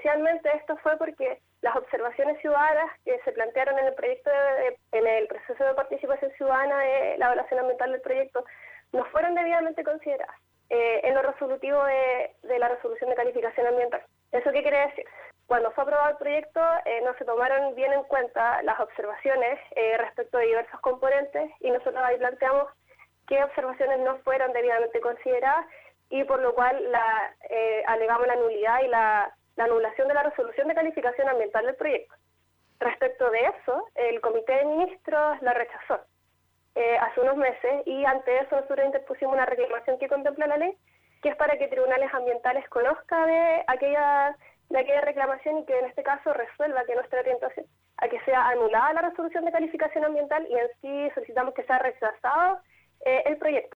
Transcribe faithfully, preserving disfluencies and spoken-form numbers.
Inicialmente esto fue porque las observaciones ciudadanas que se plantearon en el proyecto, de, en el proceso de participación ciudadana de la evaluación ambiental del proyecto, no fueron debidamente consideradas eh, en lo resolutivo de, de la resolución de calificación ambiental. ¿Eso qué quiere decir? Cuando fue aprobado el proyecto eh, no se tomaron bien en cuenta las observaciones eh, respecto de diversos componentes y nosotros ahí planteamos qué observaciones no fueron debidamente consideradas y por lo cual la, eh, alegamos la nulidad y la, la anulación de la resolución de calificación ambiental del proyecto. Respecto de eso, el Comité de Ministros la rechazó eh, hace unos meses y ante eso nosotros interpusimos una reclamación que contempla la ley, que es para que tribunales ambientales conozcan de aquella, de aquella reclamación y que en este caso resuelva que nuestra orientación a que sea anulada la resolución de calificación ambiental y en sí solicitamos que sea rechazado eh, el proyecto.